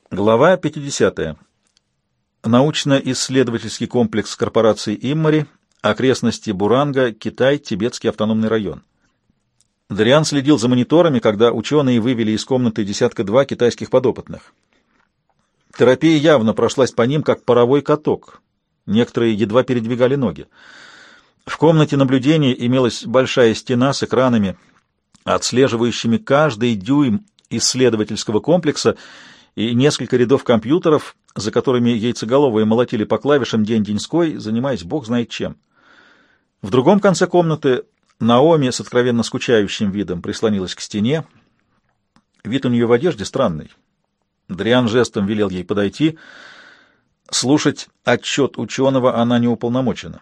Глава 50. Научно-исследовательский комплекс корпорации «Иммари», окрестности Буранга, Китай, Тибетский автономный район. Дариан следил за мониторами, когда ученые вывели из комнаты десятка-два китайских подопытных. Терапия явно прошлась по ним, как паровой каток. Некоторые едва передвигали ноги. В комнате наблюдения имелась большая стена с экранами, отслеживающими каждый дюйм исследовательского комплекса, и несколько рядов компьютеров, за которыми яйцеголовые молотили по клавишам день-деньской, занимаясь бог знает чем. В другом конце комнаты Наоми с откровенно скучающим видом прислонилась к стене. Вид у нее в одежде странный. Дариан жестом велел ей подойти. Слушать отчет ученого она не уполномочена.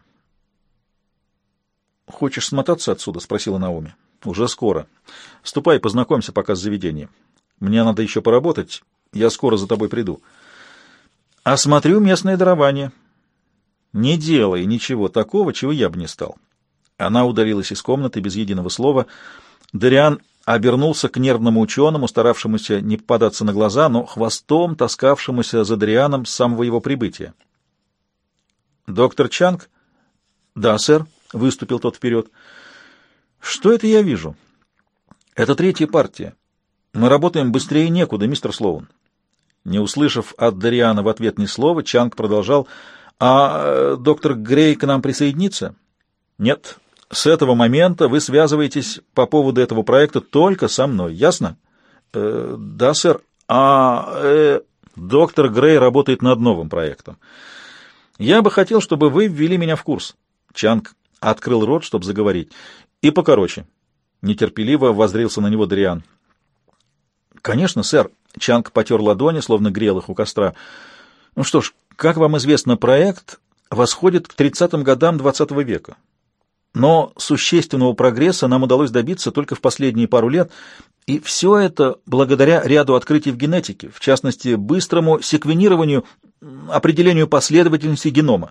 «Хочешь смотаться отсюда?» — спросила Наоми. «Уже скоро. Ступай, познакомься пока с заведением. Мне надо еще поработать. Я скоро за тобой приду. Осмотрю местное дарование. Не делай ничего такого, чего я бы не стал». Она удалилась из комнаты без единого слова. Дариан обернулся к нервному ученому, старавшемуся не попадаться на глаза, но хвостом таскавшемуся за Дарианом с самого его прибытия. «Доктор Чанг?» «Да, сэр», — выступил тот вперед. «Что это я вижу?» «Это третья партия. Мы работаем быстрее некуда, мистер Слоун». Не услышав от Дариана в ответ ни слова, Чанг продолжал: «А доктор Грей к нам присоединится?» «Нет. С этого момента вы связываетесь по поводу этого проекта только со мной. Ясно?» «Да, сэр. Доктор Грей работает над новым проектом. Я бы хотел, чтобы вы ввели меня в курс». Чанг открыл рот, чтобы заговорить. «И покороче». Нетерпеливо воззрился на него Дариан. «Конечно, сэр». Чанг потер ладони, словно грел их у костра. «Ну что ж, как вам известно, проект восходит к 30-м годам XX века. Но существенного прогресса нам удалось добиться только в последние пару лет, и все это благодаря ряду открытий в генетике, в частности, быстрому секвенированию, определению последовательности генома».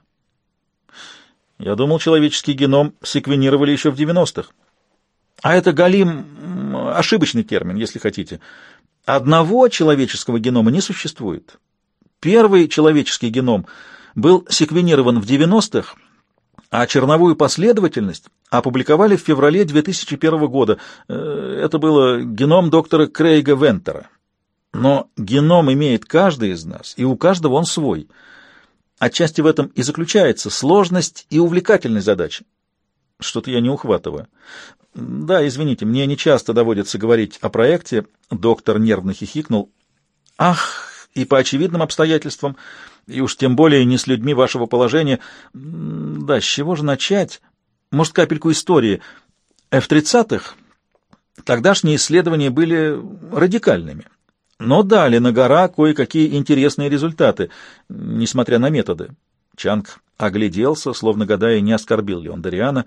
«Я думал, человеческий геном секвенировали еще в 90-х. А это, галим, ошибочный термин, если хотите. Одного человеческого генома не существует. Первый человеческий геном был секвенирован в 90-х, а черновую последовательность опубликовали в феврале 2001 года. Это было геном доктора Крейга Вентера. Но геном имеет каждый из нас, и у каждого он свой. Отчасти в этом и заключается сложность и увлекательность задачи. Что-то я не ухватываю. Да, извините, мне не часто доводится говорить о проекте. Доктор нервно хихикнул. Ах, и по очевидным обстоятельствам, и уж тем более не с людьми вашего положения. Да, с чего же начать? Может, капельку истории. В 30-х тогдашние исследования были радикальными, но дали на гора кое-какие интересные результаты, несмотря на методы. Чанг огляделся, словно гадая, не оскорбил ли он Дариана.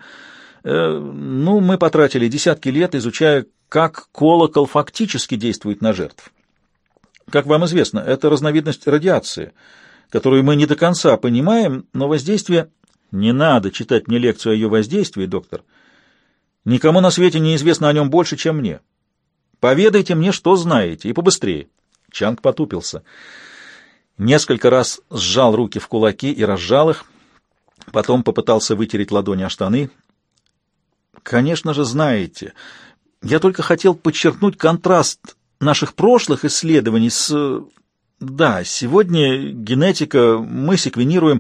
Мы потратили десятки лет, изучая, как колокол фактически действует на жертв. Как вам известно, это разновидность радиации, которую мы не до конца понимаем, но воздействие... Не надо читать мне лекцию о ее воздействии, доктор. Никому на свете не известно о нем больше, чем мне. Поведайте мне, что знаете, и побыстрее. Чанг потупился. Несколько раз сжал руки в кулаки и разжал их, потом попытался вытереть ладони о штаны. Конечно же, знаете. Я только хотел подчеркнуть контраст наших прошлых исследований с... Да, сегодня генетика, мы секвенируем,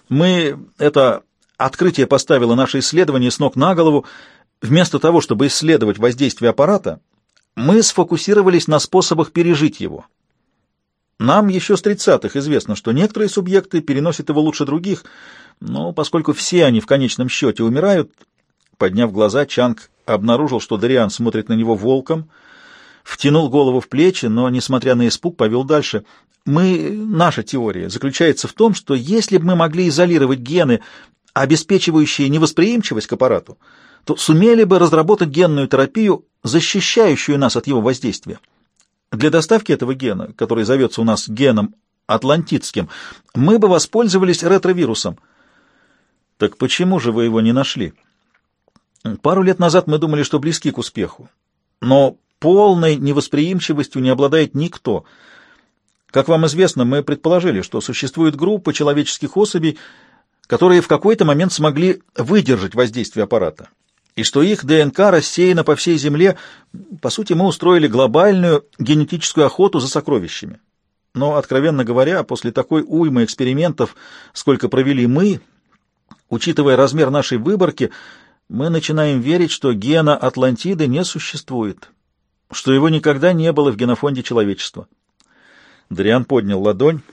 это открытие поставило наше исследование с ног на голову. Вместо того, чтобы исследовать воздействие аппарата, мы сфокусировались на способах пережить его. Нам еще с 30-х известно, что некоторые субъекты переносят его лучше других, но поскольку все они в конечном счете умирают... Подняв глаза, Чанг обнаружил, что Дариан смотрит на него волком, втянул голову в плечи, но, несмотря на испуг, повел дальше. Наша теория заключается в том, что если бы мы могли изолировать гены, обеспечивающие невосприимчивость к аппарату, то сумели бы разработать генную терапию, защищающую нас от его воздействия. Для доставки этого гена, который зовется у нас геном атлантидским, мы бы воспользовались ретровирусом. Так почему же вы его не нашли? Пару лет назад мы думали, что близки к успеху, но полной невосприимчивостью не обладает никто. Как вам известно, мы предположили, что существует группа человеческих особей, которые в какой-то момент смогли выдержать воздействие аппарата, и что их ДНК рассеяна по всей Земле. По сути, мы устроили глобальную генетическую охоту за сокровищами. Но, откровенно говоря, после такой уймы экспериментов, сколько провели мы, учитывая размер нашей выборки, мы начинаем верить, что гена Атлантиды не существует, что его никогда не было в генофонде человечества. Дариан поднял ладонь,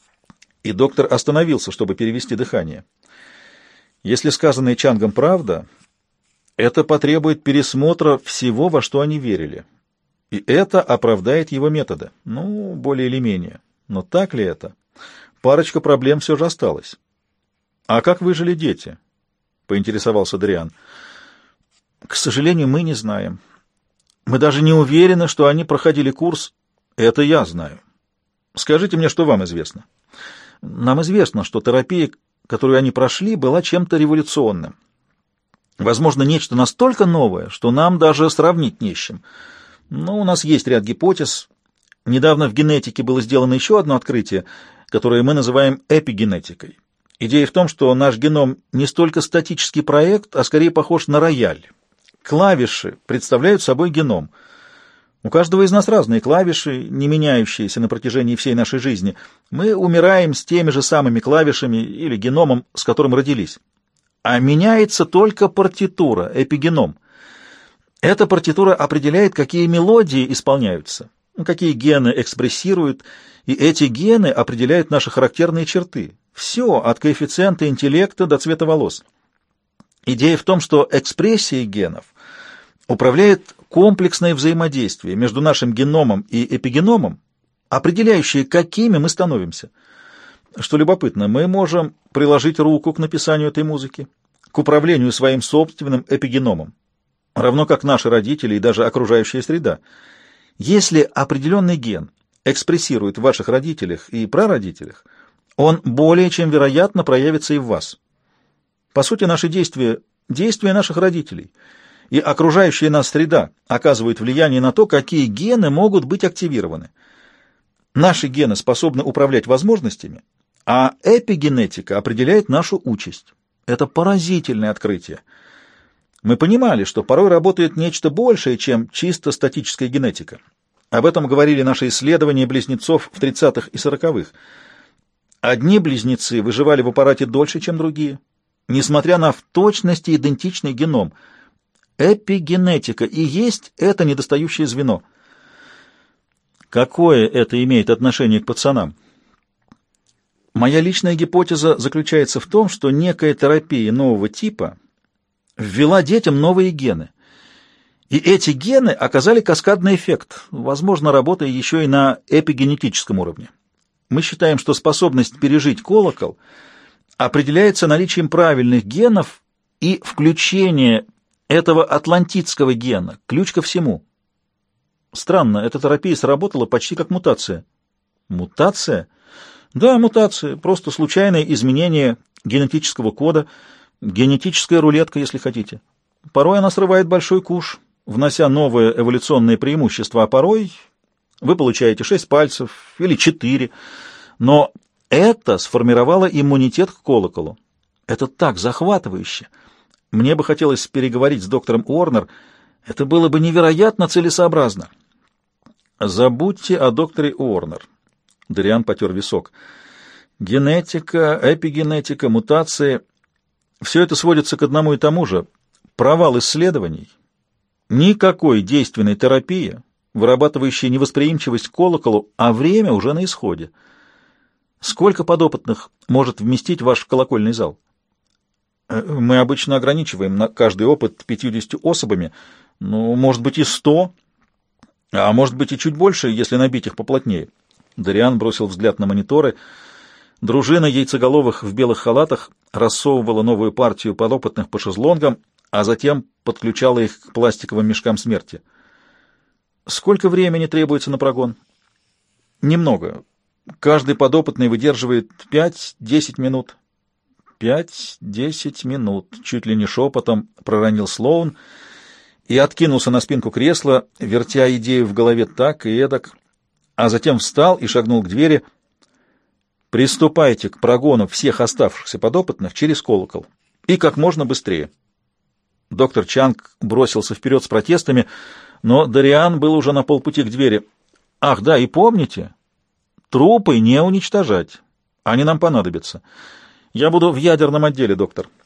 и доктор остановился, чтобы перевести дыхание. Если сказанное Чангом правда, это потребует пересмотра всего, во что они верили. И это оправдает его методы. Ну, более или менее. Но так ли это? Парочка проблем все же осталась. «А как выжили дети?» — поинтересовался Дариан. «К сожалению, мы не знаем. Мы даже не уверены, что они проходили курс. Это я знаю. Скажите мне, что вам известно?» «Нам известно, что терапия, которую они прошли, была чем-то революционным. Возможно, нечто настолько новое, что нам даже сравнить не с чем. Но у нас есть ряд гипотез. Недавно в генетике было сделано еще одно открытие, которое мы называем эпигенетикой. Идея в том, что наш геном не столько статический проект, а скорее похож на рояль. Клавиши представляют собой геном. У каждого из нас разные клавиши, не меняющиеся на протяжении всей нашей жизни. Мы умираем с теми же самыми клавишами или геномом, с которым родились. А меняется только партитура, эпигеном. Эта партитура определяет, какие мелодии исполняются, какие гены экспрессируют, и эти гены определяют наши характерные черты. Все, от коэффициента интеллекта до цвета волос. Идея в том, что экспрессия генов управляет комплексное взаимодействие между нашим геномом и эпигеномом, определяющее, какими мы становимся. Что любопытно, мы можем приложить руку к написанию этой музыки, к управлению своим собственным эпигеномом, равно как наши родители и даже окружающая среда. Если определенный ген экспрессирует в ваших родителях и прародителях, он более чем вероятно проявится и в вас. По сути, наши действия — действия наших родителей, и окружающая нас среда оказывает влияние на то, какие гены могут быть активированы. Наши гены способны управлять возможностями, а эпигенетика определяет нашу участь. Это поразительное открытие. Мы понимали, что порой работает нечто большее, чем чисто статическая генетика. Об этом говорили наши исследования близнецов в 30-х и 40-х. Одни близнецы выживали в аппарате дольше, чем другие, несмотря на в точности идентичный геном. Эпигенетика и есть это недостающее звено. Какое это имеет отношение к пацанам? Моя личная гипотеза заключается в том, что некая терапия нового типа ввела детям новые гены. И эти гены оказали каскадный эффект, возможно, работая еще и на эпигенетическом уровне. Мы считаем, что способность пережить колокол определяется наличием правильных генов и включение этого атлантидского гена, ключ ко всему. Странно, эта терапия сработала почти как мутация. Мутация? Да, мутация, просто случайное изменение генетического кода, генетическая рулетка, если хотите. Порой она срывает большой куш, внося новое эволюционное преимущество, а порой вы получаете 6 пальцев или 4, но это сформировало иммунитет к колоколу. Это так захватывающе. Мне бы хотелось переговорить с доктором Уорнер, это было бы невероятно целесообразно. Забудьте о докторе Уорнер. Дариан потер висок. Генетика, эпигенетика, мутации — все это сводится к одному и тому же. Провал исследований. Никакой действенной терапии, вырабатывающей невосприимчивость к колоколу, а время уже на исходе. Сколько подопытных может вместить ваш колокольный зал? Мы обычно ограничиваем на каждый опыт 50 особами, ну, может быть, и 100, а может быть, и чуть больше, если набить их поплотнее. Дариан бросил взгляд на мониторы. Дружина яйцеголовых в белых халатах рассовывала новую партию подопытных по шезлонгам, а затем подключала их к пластиковым мешкам смерти. Сколько времени требуется на прогон? Немного. Каждый подопытный выдерживает 5-10 минут. 5-10 минут, чуть ли не шепотом проронил Слоун и откинулся на спинку кресла, вертя идею в голове так и эдак. а затем встал и шагнул к двери. «Приступайте к прогону всех оставшихся подопытных через колокол. И как можно быстрее». Доктор Чанг бросился вперед с протестами, но Дариан был уже на полпути к двери. «Ах, да, и помните, трупы не уничтожать. Они нам понадобятся. Я буду в ядерном отделе, доктор».